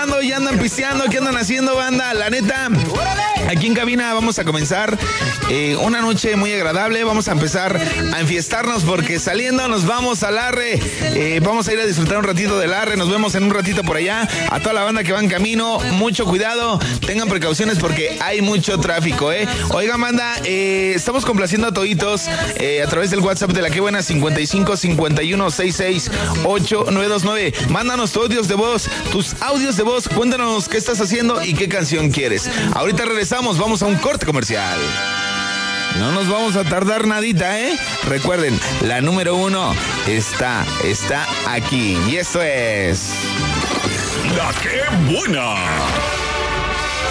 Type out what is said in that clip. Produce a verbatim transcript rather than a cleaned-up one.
tomando, ya andan pisteando, ¿qué andan haciendo, banda? La neta, aquí en cabina vamos a comenzar eh, una noche muy agradable. Vamos a empezar a enfiestarnos porque saliendo nos vamos al Arre. Eh, vamos a ir a disfrutar un ratito del Arre. Nos vemos en un ratito por allá. A toda la banda que va en camino, mucho cuidado, tengan precauciones porque hay mucho tráfico, ¿eh? Oigan, banda, eh, estamos complaciendo a toditos eh, a través del WhatsApp de La Que Buena, cincuenta y cinco, cincuenta y uno, sesenta y seis, ocho nueve dos nueve. Mándanos tus audios de voz, tus audios de voz, cuéntanos qué estás haciendo y qué canción quieres. Ahorita regresamos, vamos a un corte comercial. No nos vamos a tardar nadita, ¿eh? Recuerden, la número uno está, está aquí. Y esto es... La Que Buena.